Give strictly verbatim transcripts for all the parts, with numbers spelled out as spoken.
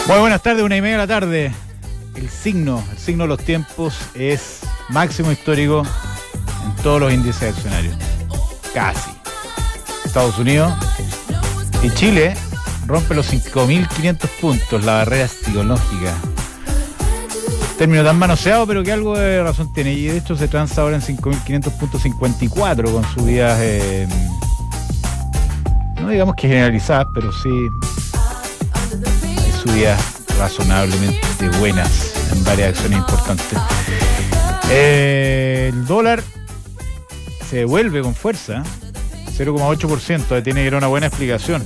Muy buenas tardes, una y media de la tarde. El signo, el signo de los tiempos es máximo histórico en todos los índices accionarios. Casi. Estados Unidos y Chile rompe los cinco mil quinientos puntos, la barrera psicológica. Término tan manoseado, pero que algo de razón tiene. Y de hecho se transa ahora en cinco mil quinientos punto cincuenta y cuatro con subidas, eh, no digamos que generalizadas, pero sí hay subidas razonablemente buenas en varias acciones importantes. Eh, el dólar se devuelve con fuerza, cero coma ocho por ciento, tiene que ir una buena explicación.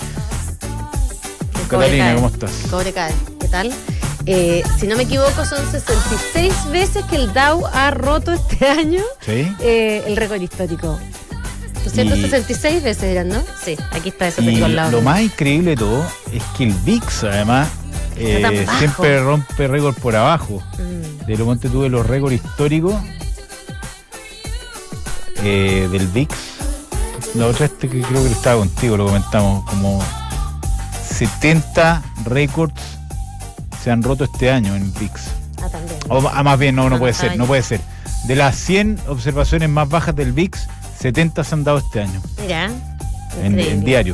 Catalina, ¿cómo estás? Cobre cae, ¿qué tal? Eh, si no me equivoco, son sesenta y seis veces que el Dow ha roto este año. ¿Sí? eh, el récord histórico. doscientas sesenta y seis y... veces eran, ¿no? Sí, aquí está ese técnico al lado. Lo más increíble de todo es que el V I X, además, eh, siempre rompe récord por abajo. Mm. De lo monte tuve los récords históricos eh, del V I X. La otra este que creo que estaba contigo, lo comentamos, como setenta récords se han roto este año en V I X. Ah, también. O, ah, más bien, no, no, no puede ser, no puede ser. De las cien observaciones más bajas del V I X, setenta se han dado este año. Mira. En, en diarios.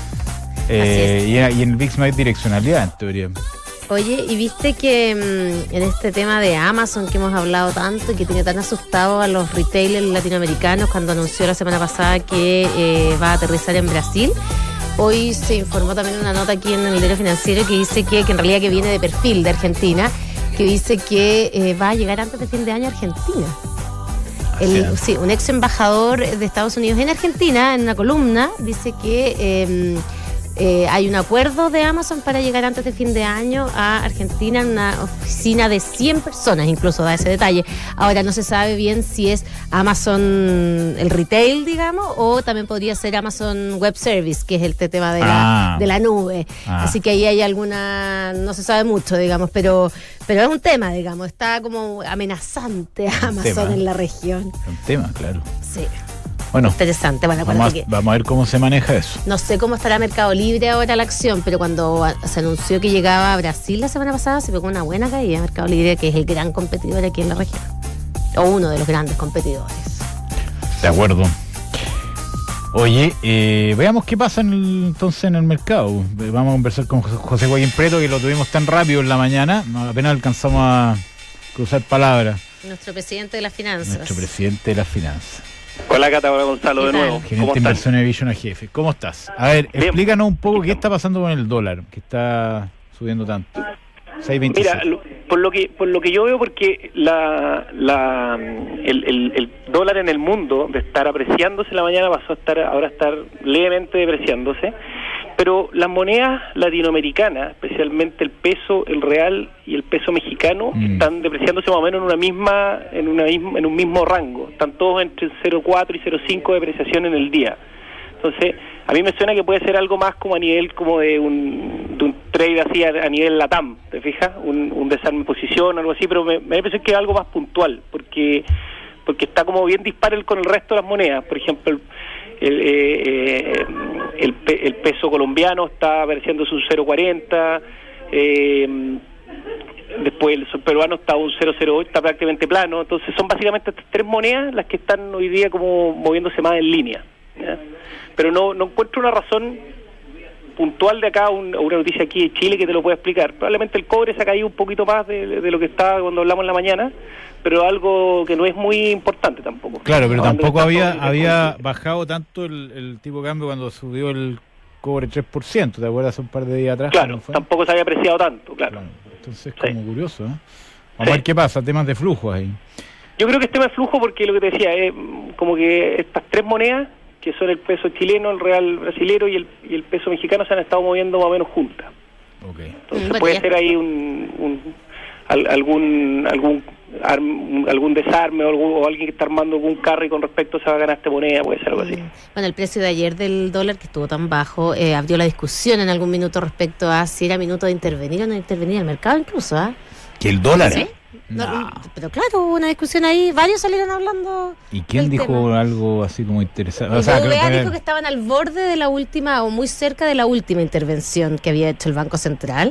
Eh, y, en, y en el V I X no hay direccionalidad, en teoría. Oye, ¿y viste que mmm, en este tema de Amazon que hemos hablado tanto y que tiene tan asustado a los retailers latinoamericanos cuando anunció la semana pasada que eh, va a aterrizar en Brasil? Hoy se informó también una nota aquí en el diario financiero que dice que, que en realidad que viene de perfil de Argentina, que dice que eh, va a llegar antes de fin de año a Argentina. El, sí, un ex embajador de Estados Unidos en Argentina, en una columna, dice que eh, eh, hay un acuerdo de Amazon para llegar antes de fin de año a Argentina en una oficina de cien personas, incluso da ese detalle. Ahora no se sabe bien si es Amazon el retail, digamos, o también podría ser Amazon Web Service, que es el tema de la, ah. de la nube. Ah. Así que ahí hay alguna, no se sabe mucho, digamos, pero, pero es un tema, digamos, está como amenazante Amazon en la región. Es un tema, claro. Sí. Bueno, interesante. Bueno, vamos, a, que vamos a ver cómo se maneja eso. No sé cómo estará Mercado Libre ahora la acción, pero cuando se anunció que llegaba a Brasil la semana pasada, se pegó una buena caída Mercado Libre, que es el gran competidor aquí en la región. O uno de los grandes competidores. De acuerdo. Oye, eh, veamos qué pasa en el, entonces en el mercado. Vamos a conversar con José Joaquín Preto, que lo tuvimos tan rápido en la mañana, apenas alcanzamos a cruzar palabras. Nuestro presidente de las finanzas. Nuestro presidente de las finanzas. Hola Cata, hola Gonzalo de nuevo. Gerente de inversiones de Vision a Jefe. ¿Cómo estás? A ver, bien. Explícanos un poco qué está pasando con el dólar, que está subiendo tanto. seis veintiséis. Mira, por lo que por lo que yo veo, porque la, la el, el, el dólar en el mundo, de estar apreciándose la mañana, pasó a estar ahora a estar levemente depreciándose, pero las monedas latinoamericanas, especialmente el peso, el real y el peso mexicano, mm. están depreciándose más o menos en una misma en una misma, en un mismo rango. Están todos entre cero coma cuatro y cero coma cinco de depreciación en el día. Entonces, a mí me suena que puede ser algo más como a nivel como de un, de un trade así a, a nivel LATAM, ¿te fijas? Un, un desarme de posición, algo así, pero me, me parece que es algo más puntual, porque porque está como bien dispar con el resto de las monedas. Por ejemplo, el, el, eh, el, el peso colombiano está apareciendo un cero coma cuarenta, eh, después el sol peruano está un cero coma cero ocho, está prácticamente plano. Entonces son básicamente estas tres monedas las que están hoy día como moviéndose más en línea, ¿ya? Pero no, no encuentro una razón puntual de acá, un, una noticia aquí de Chile que te lo pueda explicar. Probablemente el cobre se ha caído un poquito más de, de, de lo que estaba cuando hablamos en la mañana, pero algo que no es muy importante tampoco. Claro, pero tampoco había había bajado tanto el, el tipo de cambio cuando subió el cobre tres por ciento, ¿te acuerdas? Un par de días atrás. Claro, tampoco se había apreciado tanto, claro. claro. Entonces, como sí. curioso, ¿eh? Vamos sí. a ver qué pasa, temas de flujo ahí. Yo creo que es tema de flujo porque lo que te decía, es como que estas tres monedas, que son el peso chileno, el real brasilero y el, y el peso mexicano, se han estado moviendo más o menos juntas. Okay. Entonces bueno, puede ya. ser ahí un, un al, algún algún arm, algún desarme o, algún, o alguien que está armando algún carry con respecto a si va a ganar esta moneda, puede ser algo así. Bueno, el precio de ayer del dólar, que estuvo tan bajo, eh, abrió la discusión en algún minuto respecto a si era minuto de intervenir o no intervenir el mercado incluso, ¿ah? ¿eh? ¿Que el dólar? ¿Sí? No, no. Pero claro, hubo una discusión ahí, varios salieron hablando. ¿Y quién dijo tema. algo así como interesante? O sea, B B V A dijo que estaban al borde de la última, o muy cerca de la última intervención que había hecho el Banco Central.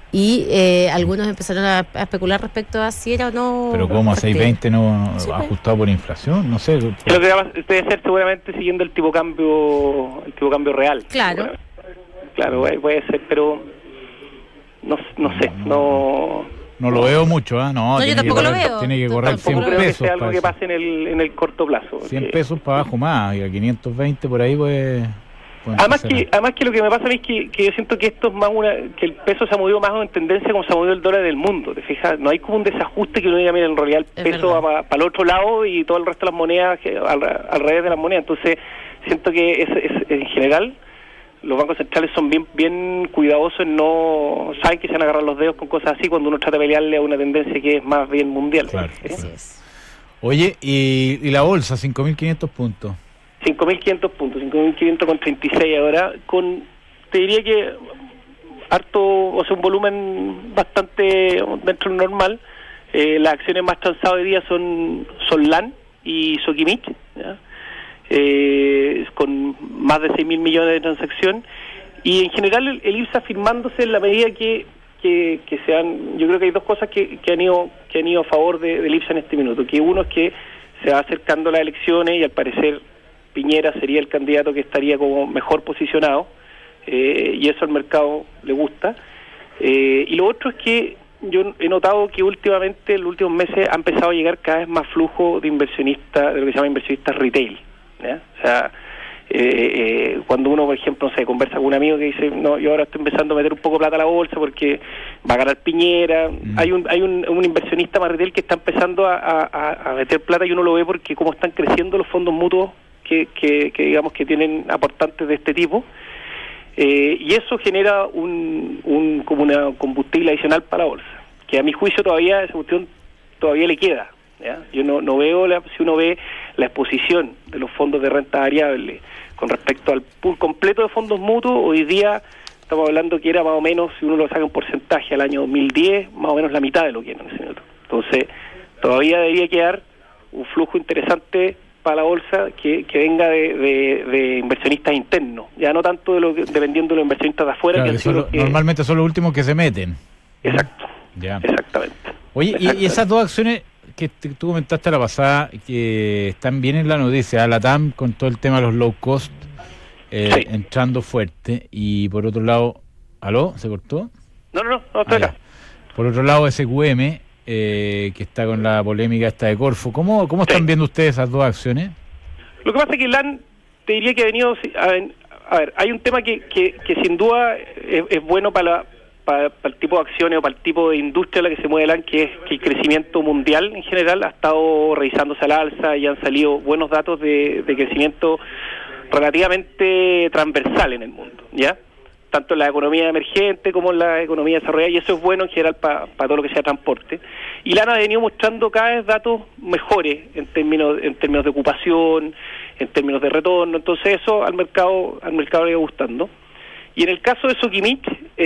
y eh, algunos empezaron a, a especular respecto a si era o no. Pero ¿cómo a seis veinte no sí, ajustado por inflación? No sé. Por... Lo que va, debe ser seguramente siguiendo el tipo cambio, el tipo cambio real. Claro. Claro, puede ser, pero no, no sé, no... No lo veo mucho, ¿eh? No, no yo tampoco correr, lo veo. Tiene que correr cien creo pesos. Que sea algo para que eso. pase en el, en el corto plazo. cien que... pesos para abajo más, y a quinientos veinte por ahí pues... Además que, además que lo que me pasa a mí es que, que yo siento que esto es más una, que el peso se ha movido más en tendencia como se ha movido el dólar del mundo, ¿te fijas? No hay como un desajuste que uno diga, mira, en realidad el es peso va para el otro lado y todo el resto de las monedas que, al, al revés de las monedas. Entonces siento que es, es, en general los bancos centrales son bien bien cuidadosos en no... saben que se van a agarrar los dedos con cosas así cuando uno trata de pelearle a una tendencia que es más bien mundial. Claro, ¿eh? Así es. Oye, y, y la bolsa, cinco mil quinientos puntos. cinco mil quinientos puntos, cinco mil quinientos con treinta y seis ahora, con, te diría que harto, o sea, un volumen bastante dentro del normal. Eh, las acciones más transadas hoy día son, son LAN y Sokimich, ¿ya? Eh, con más de seis mil millones de transacción, y en general el, el I P S A firmándose en la medida que, que, que sean, yo creo que hay dos cosas que, que han ido que han ido a favor de, del I P S A en este minuto, que uno es que se va acercando las elecciones y al parecer Piñera sería el candidato que estaría como mejor posicionado, eh, y eso al mercado le gusta. Eh, y lo otro es que yo he notado que últimamente, en los últimos meses, ha empezado a llegar cada vez más flujo de inversionistas, de lo que se llama inversionistas retail, ¿ya? O sea, eh, eh, cuando uno, por ejemplo, no sé, conversa con un amigo que dice, no, yo ahora estoy empezando a meter un poco de plata a la bolsa porque va a ganar Piñera, mm. hay un hay un, un inversionista más retail que está empezando a, a, a meter plata, y uno lo ve porque cómo están creciendo los fondos mutuos Que, que, que digamos que tienen aportantes de este tipo, eh, y eso genera un, un como una combustible adicional para la bolsa, que a mi juicio todavía esa cuestión todavía le queda, ¿ya? Yo no, no veo, la, si uno ve la exposición de los fondos de renta variable con respecto al pool completo de fondos mutuos, hoy día estamos hablando que era más o menos, si uno lo saca un porcentaje al año dos mil diez, más o menos la mitad de lo que era en ese minuto. Entonces todavía debería quedar un flujo interesante para la bolsa que, que venga de, de, de inversionistas internos, ya no tanto de lo que, dependiendo de los inversionistas de afuera. Claro, que que son lo, que... Normalmente son los últimos que se meten. Exacto, ya. Exactamente. Oye, Exactamente. Y, y esas dos acciones que te, tú comentaste la pasada, que están bien en la noticia, la T A M con todo el tema de los low cost, eh, sí. entrando fuerte, y por otro lado, ¿aló? ¿Se cortó? No, no, no, no estoy ah, acá. Por otro lado, S Q M, Eh, que está con la polémica esta de Corfo. ¿Cómo, cómo están sí. viendo ustedes esas dos acciones? Lo que pasa es que LAN, te diría que ha venido... A, a ver, hay un tema que, que, que sin duda es, es bueno para, la, para, para el tipo de acciones o para el tipo de industria en la que se mueve LAN, que es que el crecimiento mundial en general ha estado revisándose al alza y han salido buenos datos de, de crecimiento relativamente transversal en el mundo, ¿ya? Tanto en la economía emergente como en la economía desarrollada, y eso es bueno en general para pa todo lo que sea transporte. Y LAN ha venido mostrando cada vez datos mejores en términos en términos de ocupación, en términos de retorno, entonces eso al mercado al mercado le va gustando. Y en el caso de Sokimich,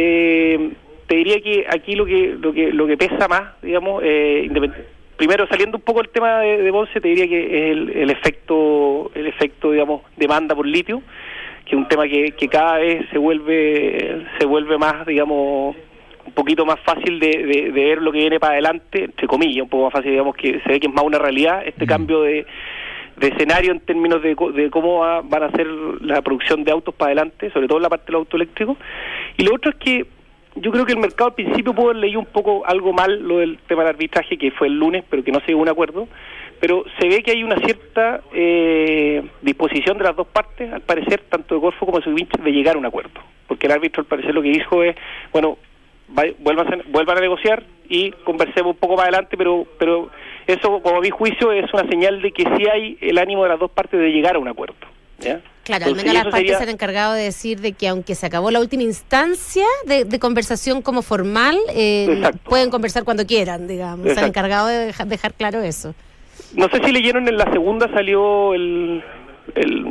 eh, te diría que aquí lo que lo que lo que pesa más, digamos, eh, primero saliendo un poco del tema de, de Ponce, te diría que es el, el efecto el efecto digamos demanda por litio, que es un tema que, que cada vez se vuelve se vuelve más, digamos, un poquito más fácil de, de, de ver lo que viene para adelante, entre comillas, un poco más fácil, digamos, que se ve que es más una realidad este mm. cambio de, de escenario en términos de, de cómo va, van a ser la producción de autos para adelante, sobre todo en la parte del auto eléctrico. Y lo otro es que yo creo que el mercado al principio pudo haber leído un poco algo mal lo del tema del arbitraje, que fue el lunes, pero que no se llegó a un acuerdo, pero se ve que hay una cierta eh, disposición de las dos partes, al parecer, tanto de Corfo como de Sokimich, de llegar a un acuerdo, porque el árbitro al parecer lo que dijo es, bueno, va, vuelvan, a, vuelvan a negociar y conversemos un poco más adelante, pero pero eso, como a mi juicio, es una señal de que sí hay el ánimo de las dos partes de llegar a un acuerdo, ¿ya? Claro, Entonces, al menos las partes sería... se han encargado de decir de que aunque se acabó la última instancia de, de conversación como formal, eh, pueden conversar cuando quieran, digamos. Exacto. Se han encargado de dejar, dejar claro eso. No sé si leyeron, en la segunda salió el, el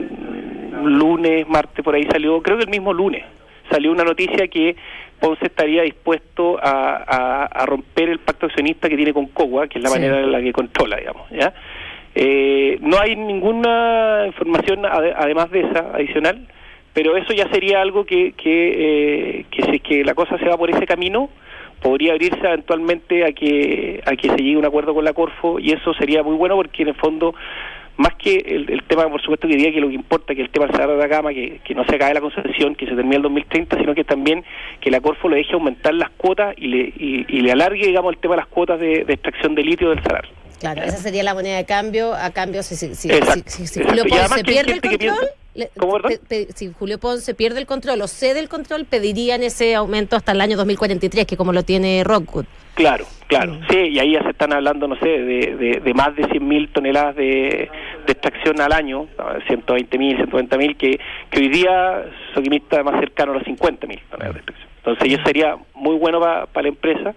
lunes, martes, por ahí salió, creo que el mismo lunes, salió una noticia que Ponce estaría dispuesto a, a, a romper el pacto accionista que tiene con Cogua, que es la sí. manera en la que controla, digamos, ¿ya? Eh, no hay ninguna información ad, además de esa adicional, pero eso ya sería algo que que, eh, que si es que la cosa se va por ese camino, podría abrirse eventualmente a que a que se llegue a un acuerdo con la Corfo, y eso sería muy bueno porque en el fondo, más que el, el tema, por supuesto, que diría que lo que importa, que el tema del Cerro de Atacama, que, que no se acabe la concesión, que se termine el dos mil treinta, sino que también que la Corfo le deje aumentar las cuotas y le y, y le alargue, digamos, el tema de las cuotas de, de extracción de litio del salar. Claro, esa sería la moneda de cambio, a cambio si, si, si, Exacto, si, si exacto. Julio Y Ponce además que hay pierde el gente que control, piensa- le- ¿Cómo, perdón? pe- pe- si Julio Ponce pierde el control o cede el control, pedirían ese aumento hasta el año dos mil cuarenta y tres, que como lo tiene Rockwood. Claro, claro, Mm. sí, y ahí ya se están hablando, no sé, de, de, de más de cien mil toneladas de, de extracción al año, ciento veinte mil, ciento noventa mil, que, que hoy día Soquimista es más cercano a los cincuenta mil toneladas de extracción. Entonces eso sería muy bueno para pa la empresa.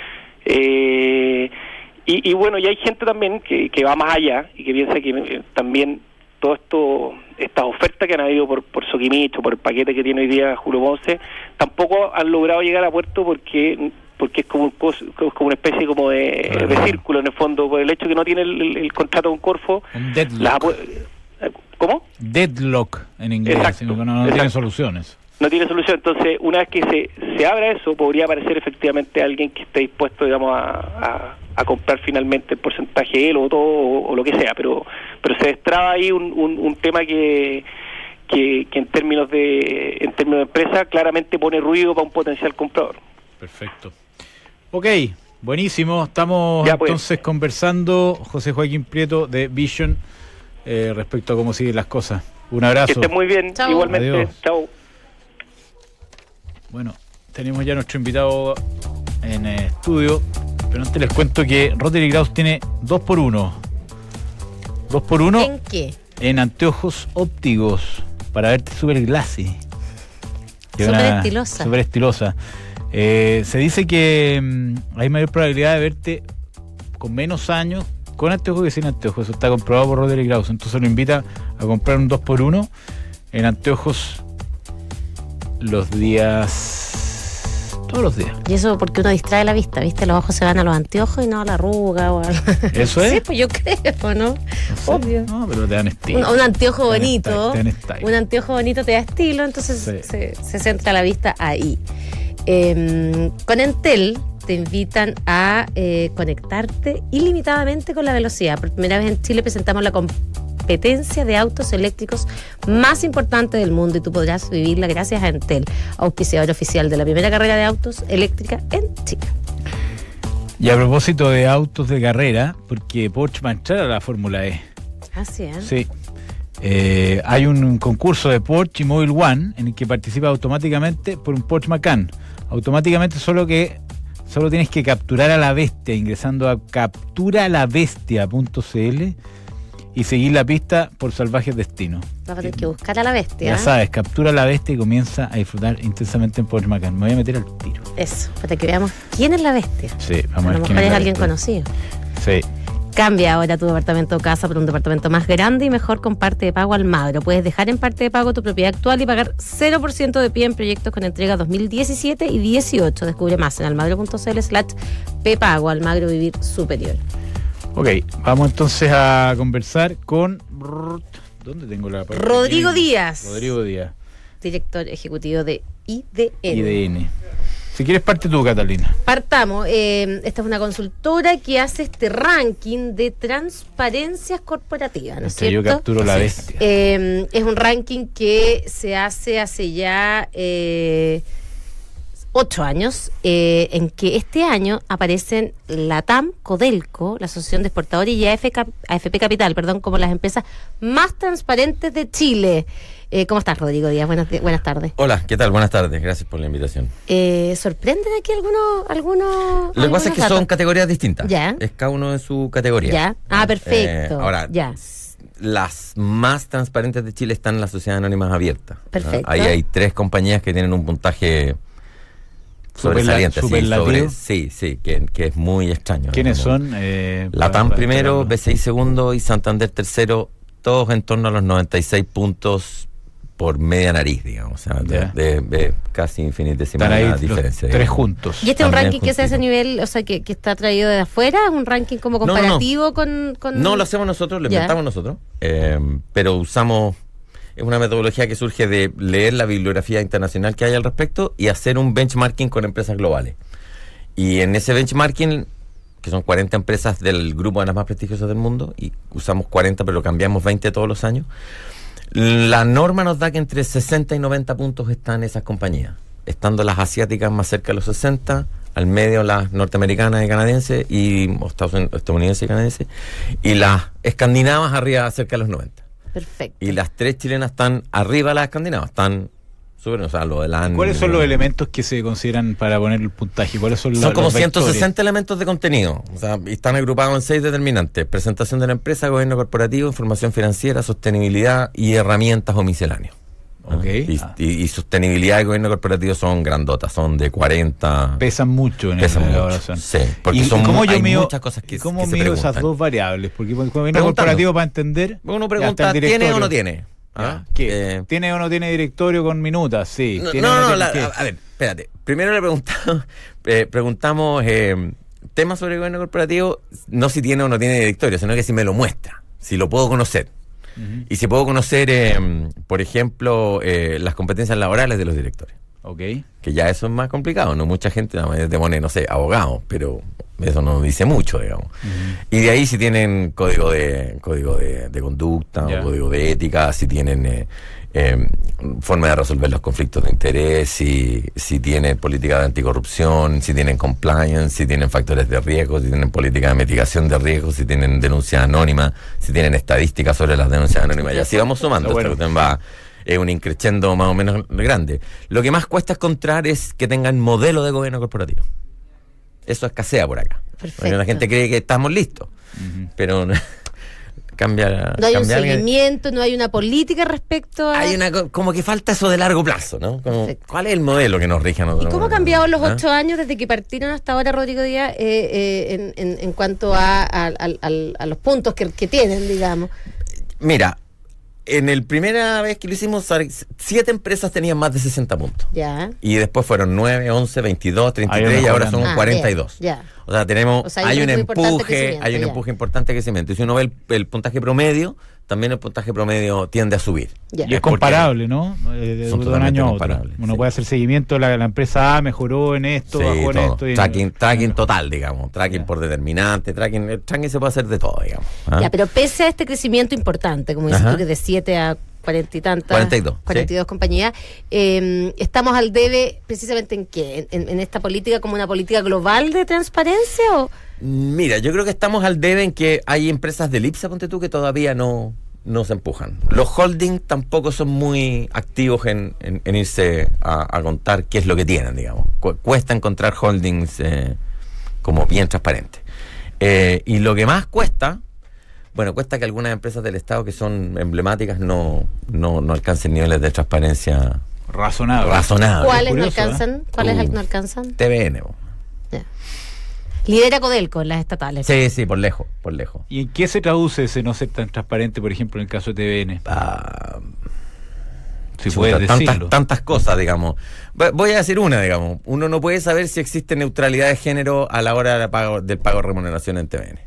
Eh, y, y bueno, y hay gente también que, que va más allá y que piensa que eh, también todo esto, estas ofertas que han habido por, por Soquimich, por el paquete que tiene hoy día Julio Ponce, tampoco han logrado llegar a puerto porque porque es como un cos, como una especie como de, Claro. de círculo en el fondo, por el hecho que no tiene el, el, el contrato con Corfo. Un deadlock. Las apu- ¿Cómo? Deadlock en inglés, Exacto, así que no, no exacto. tiene soluciones. No tiene solución. Entonces, una vez que se, se abra eso, podría aparecer efectivamente alguien que esté dispuesto, digamos, a, a, a comprar finalmente el porcentaje él o todo, o, o lo que sea, pero pero se destraba ahí un, un, un tema que, que que en términos de en términos de empresa claramente pone ruido para un potencial comprador. Perfecto. Ok, buenísimo. Estamos Ya, pues. entonces conversando, José Joaquín Prieto de Vision, eh, respecto a cómo siguen las cosas. Un Que abrazo. esté muy bien, Chao. igualmente. Adiós. Chao. Bueno, tenemos ya nuestro invitado en eh, estudio, pero antes les cuento que Rotary Kraus tiene dos por uno. dos por uno ¿En qué? en anteojos ópticos para verte super glassy. Que es Súper una- estilosa. Súper estilosa. Eh, se dice que mm, hay mayor probabilidad de verte con menos años con anteojos que sin anteojos. Eso está comprobado por Rotary Kraus. Entonces lo invita a comprar un dos por uno en anteojos los días... todos los días. Y eso porque uno distrae la vista, ¿viste? Los ojos se van a los anteojos y no a la arruga o a... ¿Eso es? Sí, pues yo creo, ¿no? No sé. Obvio. No, pero te dan estilo. Un, un anteojo Te dan bonito, style, te dan style. un anteojo bonito te da estilo, entonces Sí. se, se centra la vista ahí. Eh, con Entel te invitan a eh, conectarte ilimitadamente con la velocidad. Por primera vez en Chile presentamos la competencia de autos eléctricos más importante del mundo y tú podrás vivirla gracias a Entel, auspiciador oficial de la primera carrera de autos eléctrica en Chile. Y a propósito de autos de carrera, porque Porsche va a entrar a la Fórmula E. Así es. Sí. Eh, hay un concurso de Porsche y Mobile One en el que participa automáticamente por un Porsche Macan. Automáticamente, solo que solo tienes que capturar a la bestia ingresando a capturalavestia punto cl y seguir la pista por salvajes destinos. Vas a tener que buscar a la bestia. Ya sabes, captura a la bestia y comienza a disfrutar intensamente en Porsche Macan. Me voy a meter al tiro. Eso, para que veamos quién es la bestia. Sí, A vamos a lo ver quién mejor es la alguien bestia. conocido. Sí. Cambia ahora tu departamento o casa por un departamento más grande y mejor con parte de pago Almagro. Puedes dejar en parte de pago tu propiedad actual y pagar cero por ciento de pie en proyectos con entrega dos mil diecisiete y dieciocho. Descubre más en almagro.cl slash ppago. Almagro, vivir superior. Ok, vamos entonces a conversar con... ¿Dónde tengo la... Rodrigo Díaz. Rodrigo Díaz, Director ejecutivo de I D N. I D N. Si quieres parte tú, Catalina. Partamos. Eh, esta es una consultora que hace este ranking de transparencias corporativas, ¿no es Este, yo cierto? capturo la Así bestia. es. Eh, es un ranking que se hace hace ya eh, ocho años, eh, en que este año aparecen la T A M, Codelco, la Asociación de Exportadores y A F K A F P Capital, perdón, como las empresas más transparentes de Chile. Eh, ¿Cómo estás, Rodrigo Díaz? Buenas, buenas tardes. Hola, ¿qué tal? Buenas tardes, gracias por la invitación. Eh, ¿Sorprenden aquí algunos algunos? Lo que pasa es que algunos son datos? categorías distintas. Ya. Es cada uno en su categoría. Ya. Ah, perfecto. Eh, ahora, Ya. las más transparentes de Chile están en las sociedades anónimas abiertas. ¿no? Perfecto. Ahí hay tres compañías que tienen un puntaje sobresaliente. sí, superlativo. sobre- sí, sí, que, que es muy extraño. ¿Quiénes ¿no? son? Eh, La para- T A M para primero, enterarnos. B C I segundo y Santander tercero, todos en torno a los noventa y seis puntos por media nariz, digamos. O sea, de, Ya. de- de casi infinitesimal Están ahí la los diferencia. tres digamos. juntos. ¿Y este es un También ranking que se hace a juntito. nivel, o sea, que, que está traído de afuera? ¿Es un ranking como No, no, no. comparativo Con, con...? No lo hacemos nosotros, lo Ya. inventamos nosotros, eh, pero usamos, es una metodología que surge de leer la bibliografía internacional que hay al respecto y hacer un benchmarking con empresas globales. y en ese benchmarking, que son cuarenta empresas del grupo de las más prestigiosas del mundo, y usamos cuarenta, pero cambiamos veinte todos los años, la norma nos da que entre sesenta y noventa puntos están esas compañías, estando las asiáticas más cerca de los sesenta, al medio las norteamericanas y canadienses, y estadounidenses y canadienses, y las escandinavas arriba cerca de los noventa. Perfecto. Y las tres chilenas están arriba de las escandinavas, están súper, o sea, lo de la... ¿Cuáles son los elementos que se consideran para poner el puntaje? ¿Cuáles son, son los, como los ciento sesenta vectores? elementos de contenido, o sea, y están agrupados en seis determinantes: presentación de la empresa, gobierno corporativo, información financiera, sostenibilidad y herramientas o misceláneos. Okay. Y, ah. y, y sostenibilidad y gobierno corporativo son grandotas, son de cuarenta. Pesan mucho en Pesan la mucho, elaboración. sí, porque ¿Y, son y cómo mu- yo hay mido, muchas cosas que, ¿y cómo que se mido preguntan. esas dos variables? Porque cuando viene Preguntando. corporativo para entender... Uno ya pregunta, está el ¿tiene o directorio. no tiene? ¿Ah? Ya, ¿qué? Eh, ¿Tiene o no tiene directorio con minutas? Sí. No, ¿Tiene no, o no, tiene la- qué? a, a ver, espérate. Primero le preguntamos, eh, preguntamos eh, temas sobre el gobierno corporativo, no si tiene o no tiene directorio, sino que si me lo muestra, si lo puedo conocer. Ujú. Y si puedo conocer, eh, por ejemplo, eh, las competencias laborales de los directores. Ok. Que ya eso es más complicado, ¿no? Mucha gente no, te pone, no sé, abogado, pero eso no dice mucho, digamos. Ujú. Y de ahí si tienen código de código de, de conducta, Ya. o código de ética, si tienen eh, eh, forma de resolver los conflictos de interés, si, si tienen política de anticorrupción, si tienen compliance, si tienen factores de riesgo, si tienen política de mitigación de riesgo, si tienen denuncias anónimas, si tienen estadísticas sobre las denuncias anónimas. Y así vamos sumando. Bueno. Esta cuestión va... Es un increchendo más o menos grande. Lo que más cuesta encontrar es que tengan modelo de gobierno corporativo. Eso escasea por acá. Perfecto. Porque la gente cree que estamos listos, Ujú. pero no, cambia. No hay un cambia alguien. seguimiento, no hay una política respecto a... Hay una co- como que falta eso de largo plazo, ¿no? Como, Perfecto. ¿cuál es el modelo que nos rige a ¿Y nosotros? cómo ha cambiado en los ¿Ah? ocho años desde que partieron hasta ahora, Rodrigo Díaz, eh, eh, en, en, en cuanto a, a, al- al- a los puntos que, que tienen, digamos? Mira, en el primera vez que lo hicimos, siete empresas tenían más de sesenta puntos. Ya. Y después fueron nueve, once, veintidós, treinta y tres Ahí y ahora mejorando. son Ah, cuarenta y dos. bien, ya. O sea, tenemos, O sea, hay hay un un muy importante empuje, crecimiento, hay un ya. empuje importante de crecimiento. Y si uno ve el, el puntaje promedio, también el puntaje promedio tiende a subir. Ya. Y es comparable, ¿no? Eh, de, Son de un totalmente año a otro. comparables, Uno sí. puede hacer seguimiento, la, la empresa A mejoró en esto, Sí, bajó en todo. esto. y- Tracking, tracking total, digamos. Tracking Ya. por determinante, tracking, el tracking se puede hacer de todo, digamos. ¿Ah? Ya, pero pese a este crecimiento importante, como dices Ajá. tú, que de siete a cuarenta y tantas, cuarenta y dos, cuarenta y dos compañías, eh, estamos al debe precisamente en qué, en, en esta política como una política global de transparencia o... Mira, yo creo que estamos al debe en que hay empresas del IPSA, ponte tú, que todavía no, no se empujan. Los holdings tampoco son muy activos en, en, en irse a, a contar qué es lo que tienen, digamos. Cu- cuesta encontrar holdings eh, como bien transparentes. Eh, y lo que más cuesta, bueno, cuesta que algunas empresas del Estado que son emblemáticas no, no, no alcancen niveles de transparencia Razonable. razonables. ¿Cuáles no curioso, alcanzan? ¿Cuáles Uh. no alcanzan? T V N. bo. Ya. Lidera Codelco en las estatales. Sí, sí, por lejos, por lejos. ¿Y en qué se traduce ese no ser tan transparente, por ejemplo, en el caso de T V N? Ah, Si Chuta, puedes tantas, decirlo. tantas cosas, digamos. Voy- Voy a decir una, digamos. Uno no puede saber si existe neutralidad de género a la hora de pago- del pago de remuneración en T V N.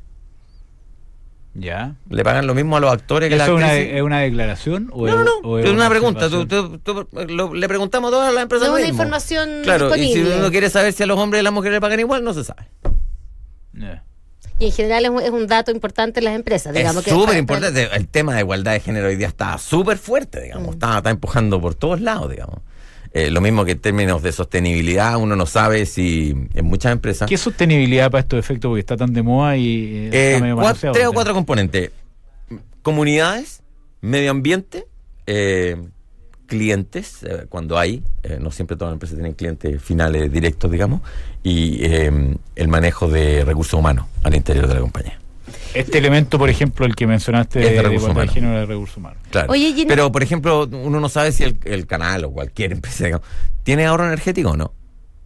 ¿Ya? ¿Le pagan lo mismo a los actores que a las ¿Eso es una, actrices? es una declaración? O No, no, no. o Es una pregunta. Tú, observación? tú- tú- lo- le preguntamos a todas las empresas No lo es una mismo. información Claro, y si disponible. uno quiere saber si a los hombres y a las mujeres le pagan igual, no se sabe. Ya. Y en general es un, es un dato importante en las empresas, digamos. Es que súper para- importante. El tema de igualdad de género hoy día está súper fuerte, digamos. Mm. Está, está empujando por todos lados, digamos. Eh, lo mismo que en términos de sostenibilidad, uno no sabe si en muchas empresas... ¿Qué sostenibilidad para estos efectos? Porque está tan de moda y eh, Eh, está medio cua- manoseado. tres o cuatro componentes. Comunidades, medio ambiente, eh, clientes, eh, cuando hay, eh, no siempre todas las empresas tienen clientes finales directos, digamos, y eh, el manejo de recursos humanos al interior de la compañía. Este elemento, por ejemplo, el que mencionaste Es de de, de recursos igualdad de humanos. género de recursos humanos. Claro. Oye, y en- Pero, por ejemplo, uno no sabe si el, el canal o cualquier empresa, digamos, ¿tiene ahorro energético o no?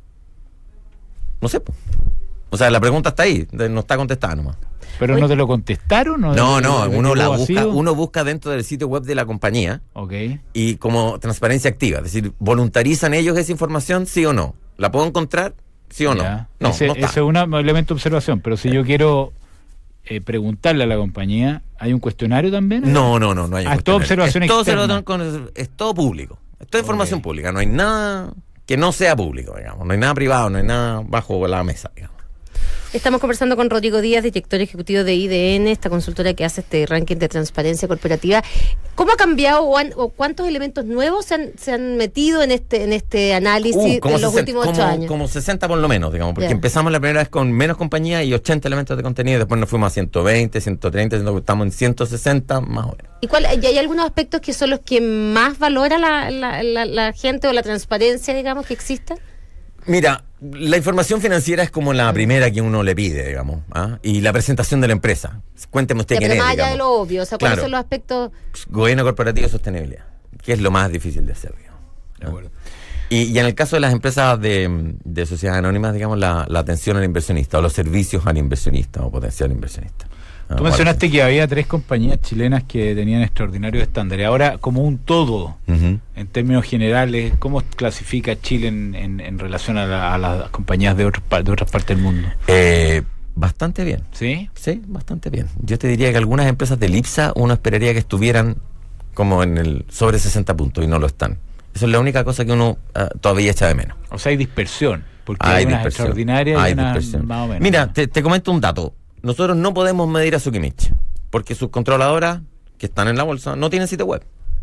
No sé, po. O sea, la pregunta está ahí, de- no está contestada nomás. ¿Pero Oye. no te lo contestaron? ¿O No, de- no, de- de uno que la hubo busca, vacío? uno busca dentro del sitio web de la compañía Ok. y como transparencia activa, es decir, ¿voluntarizan ellos esa información, sí o no? ¿La puedo encontrar, sí o no? Ya. No, ese, no está. ese es un elemento de observación, pero si yo quiero eh, preguntarle a la compañía, ¿hay un cuestionario también? No, no, no, no hay Ah, es todo cuestionario. observación es todo, externa. observación con- es todo público, es toda información Ok. pública, no hay nada que no sea público, digamos. No hay nada privado, no hay nada bajo la mesa, digamos. Estamos conversando con Rodrigo Díaz, director ejecutivo de I D N, esta consultora que hace este ranking de transparencia corporativa. ¿Cómo ha cambiado o, han, o cuántos elementos nuevos se han, se han metido en este en este análisis Uh, en como los sesenta, últimos ocho como, años? como sesenta por lo menos, digamos, porque Ya. empezamos la primera vez con menos compañías y ochenta elementos de contenido, y después nos fuimos a ciento veinte, ciento treinta, estamos en ciento sesenta más o menos. ¿Y, cuál, y hay algunos aspectos que son los que más valora la, la, la, la gente o la transparencia, digamos, que exista? Mira, la información financiera es como la primera que uno le pide, digamos, ¿ah? Y la presentación de la empresa. Cuénteme usted Ya, quién pero es, más allá de digamos. lo obvio, o sea, ¿cuáles Claro. son los aspectos? Gobierno corporativo y sostenibilidad, que es lo más difícil de hacer, digamos. De acuerdo. Y, y en el caso de las empresas de, de sociedades anónimas, digamos, la, la atención al inversionista o los servicios al inversionista o potencial inversionista. Tú mencionaste que había tres compañías chilenas que tenían extraordinarios estándares. Ahora, como un todo, Uh-huh. en términos generales, ¿cómo clasifica Chile en, en, en relación a, la- a las compañías de, otros pa- de otras partes del mundo? Eh, bastante bien. ¿Sí? Sí, bastante bien. Yo te diría que algunas empresas del IPSA uno esperaría que estuvieran como en el sobre sesenta puntos y no lo están. Eso es la única cosa que uno uh, todavía echa de menos. O sea, hay dispersión, porque Hay hay, unas dispersión. extraordinarias Hay y unas dispersión. más o menos. Mira, te, te comento un dato. Nosotros no podemos medir a Sukimich porque sus controladoras que están en la bolsa no tienen sitio web.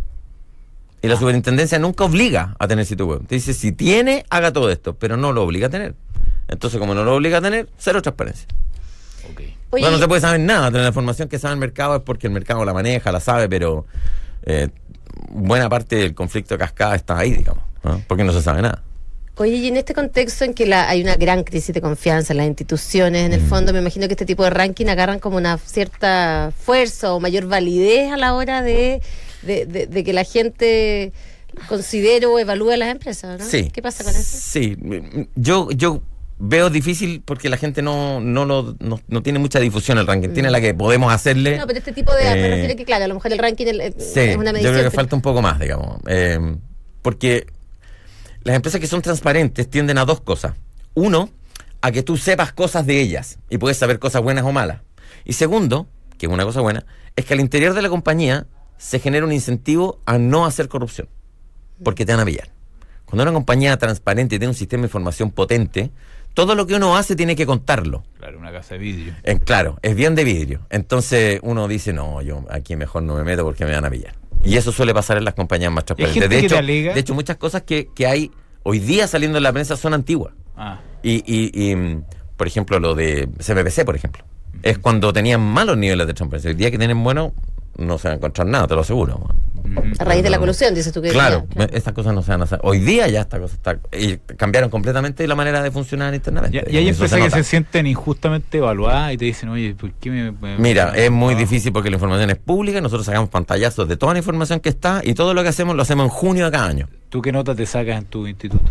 Y la Ah. superintendencia nunca obliga a tener sitio web. Te dice, si tiene, haga todo esto, pero no lo obliga a tener. Entonces, como no lo obliga a tener, cero transparencia. Ok. Oye, Bueno, no se puede saber nada. La información que sabe el mercado es porque el mercado la maneja, la sabe, pero eh, buena parte del conflicto de cascada está ahí, digamos, ¿no? Porque no se sabe nada. Oye, y en este contexto en que la, hay una gran crisis de confianza en las instituciones, en el fondo me imagino que este tipo de ranking agarran como una cierta fuerza o mayor validez a la hora de, de, de- de que la gente considere o evalúe a las empresas, ¿no? Sí. ¿Qué pasa con eso? Sí, yo, yo veo difícil porque la gente no, no, lo, no, no tiene mucha difusión el ranking, tiene la que podemos hacerle. No, pero este tipo de... me eh, refiero que, claro, a lo mejor el ranking el- Sí, es una yo medición. creo que pero- falta un poco más, digamos. Eh, porque las empresas que son transparentes tienden a dos cosas. Uno, a que tú sepas cosas de ellas y puedes saber cosas buenas o malas. Y segundo, que es una cosa buena, es que al interior de la compañía se genera un incentivo a no hacer corrupción, porque te van a pillar. Cuando una compañía transparente tiene un sistema de información potente, todo lo que uno hace tiene que contarlo. Claro, una casa de vidrio. En, claro, es bien de vidrio. Entonces uno dice, no, yo aquí mejor no me meto porque me van a pillar. Y eso suele pasar en las compañías más transparentes. gente De que hecho, te alega- de hecho, muchas cosas que, que hay hoy día saliendo en la prensa son antiguas. Ah, Y, y, y, mm, por ejemplo, lo de C P P C, por ejemplo, es cuando tenían malos niveles de transparencia. El día que tienen buenos, no se va a encontrar nada, te lo aseguro. ujú. A raíz de la colusión, dices tú que... Claro, ya, claro. estas cosas no se van a hacer. Hoy día ya esta cosa está... Y cambiaron completamente la manera de funcionar internamente. Y, y hay Eso empresas que nota. se sienten injustamente evaluadas y te dicen, oye, ¿por qué me...? me- Mira, me- es muy ah, difícil porque la información es pública, nosotros sacamos pantallazos de toda la información que está y todo lo que hacemos lo hacemos en junio de cada año. ¿Tú qué nota te sacas en tu instituto?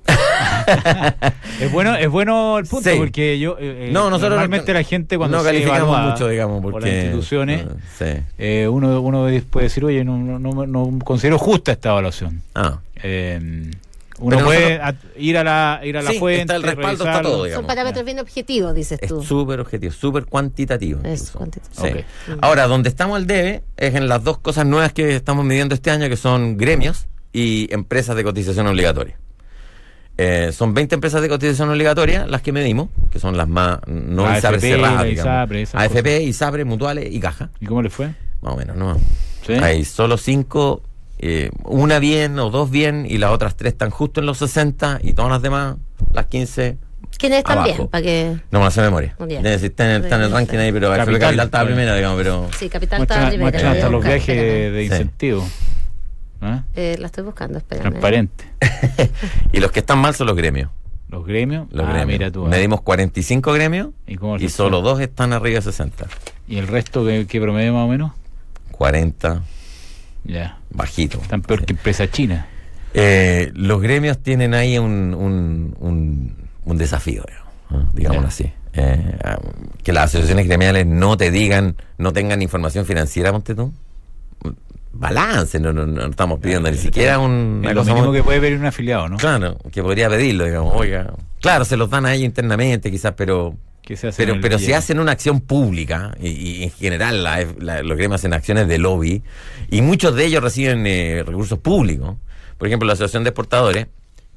es bueno es bueno el punto Sí. porque yo eh, No, nosotros normalmente no- la gente cuando no se calificamos evalúa mucho, digamos, por porque... las instituciones eh, sí. eh, uno uno puede decir, oye, no, no, no, no considero justa esta evaluación. Ah, Eh, uno Pero puede nosotros- a- ir a la ir a la Sí, fuente, está el respaldo, está revisarlo. todo, digamos. Son parámetros bien objetivos, dices es tú. súper objetivo, súper cuantitativo. Es incluso. cuantitativo. Sí. Ok. Ahora, donde estamos al debe es en las dos cosas nuevas que estamos midiendo este año, que son gremios y empresas de cotización obligatoria. Eh, son veinte empresas de cotización obligatoria las que medimos, que son las más no La ISAPRE AFP, cerradas, la digamos. ISAPRE, esas A F P, cosas. ISAPRE, mutuales y caja. ¿Y cómo le fue? Más o menos, ¿no? ¿Sí? Hay solo cinco, eh, una bien o dos bien, y las otras tres están justo en los sesenta, y todas las demás, las quince, ¿Quiénes están abajo. bien? Para que... no me lo sé de memoria. Muy bien. Debe ser, está, en el, está en el ranking ahí, pero Capital, Capital, Capital está bueno. primero, digamos, pero... Sí, Capital está Muestran, primera. muestran la voy hasta a los buscar, viajes de, espérame. de Sí. incentivo. ¿Ah? Eh, la estoy buscando, espérame. Transparente. y los que están mal son los gremios. Los gremios. Los ah, gremios. mira tú. ah. Medimos cuarenta y cinco gremios ¿Y cómo y les solo fue? dos están arriba de sesenta. ¿Y el resto qué, qué promedio más o menos? cuarenta, Ya. bajito. Están peor Sí. que empresa china. Eh, los gremios tienen ahí un, un, un, un desafío, digamos, ¿no? digámoslo Ya. así. Eh, que las asociaciones gremiales no te digan, no tengan información financiera, ponte tú. Balance, no, no, no estamos pidiendo ni siquiera un, Es una lo cosa mínimo muy- que puede ver un afiliado, ¿no? Claro, que podría pedirlo, digamos, oiga. Claro, se los dan a ellos internamente, quizás, pero Que se hace pero en el pero si billete. hacen una acción pública, y, y en general la- la- los gremios hacen acciones de lobby, y muchos de ellos reciben eh, recursos públicos. Por ejemplo, la Asociación de Exportadores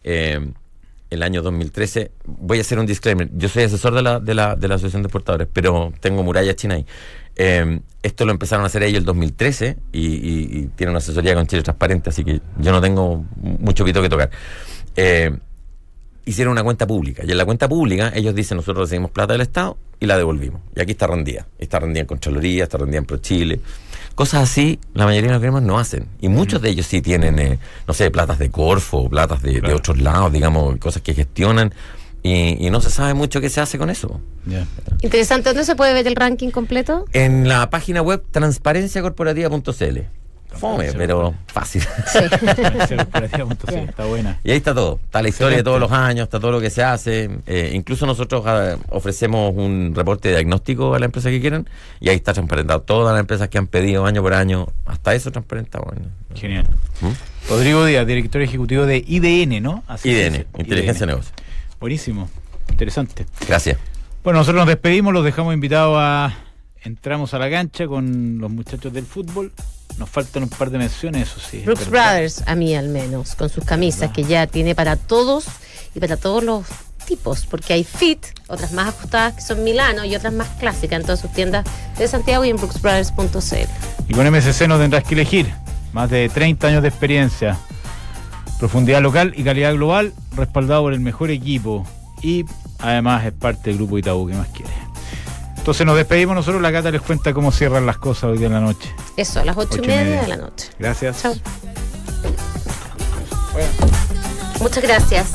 eh, el año dos mil trece, voy a hacer un disclaimer, yo soy asesor de la, de la, de la Asociación de Exportadores, pero tengo muralla china ahí. Eh, esto lo empezaron a hacer ellos el dos mil trece y, y, y tienen una asesoría con Chile Transparente, así que yo no tengo mucho pito que tocar. Eh, hicieron una cuenta pública, y en la cuenta pública ellos dicen: nosotros recibimos plata del Estado y la devolvimos, y aquí está rendida, está rendida en Contraloría, está rendida en ProChile. Cosas así, la mayoría de los gremios no hacen. Y muchos de ellos sí tienen, eh, no sé, platas de Corfo, platas de, claro. de otros lados, digamos, cosas que gestionan. Y, y no se sabe mucho qué se hace con eso. Yeah. Interesante. ¿Dónde se puede ver el ranking completo? En la página web transparencia corporativa punto c l. Fome, pero fácil. Sí. Yeah. Está buena. Y ahí está todo. Está la historia Excelente. de todos los años, está todo lo que se hace. Eh, incluso nosotros uh, ofrecemos un reporte de diagnóstico a la empresa que quieran, y ahí está transparentado todas las empresas que han pedido año por año. Hasta eso transparentado. Bueno. Genial. ¿Mm? Rodrigo Díaz, director ejecutivo de I D N, ¿no? Así I D N, Inteligencia de Negocios. Buenísimo, interesante. Gracias. Bueno, nosotros nos despedimos, los dejamos invitados a... Entramos a la cancha con los muchachos del fútbol. Nos faltan un par de menciones, eso sí. Brooks Brothers, a mí al menos, con sus camisas, que ya tiene para todos y para todos los tipos, porque hay fit, otras más ajustadas que son Milano y otras más clásicas en todas sus tiendas de Santiago y en brooks brothers punto c l. Y con M S C no tendrás que elegir. Más de treinta años de experiencia, profundidad local y calidad global, respaldado por el mejor equipo, y además es parte del grupo Itaú que más quiere. Entonces nos despedimos nosotros, la Cata les cuenta cómo cierran las cosas hoy día en la noche. Eso, a las ocho, ocho y media, media de la noche. Gracias. Chao. Bueno. Muchas gracias.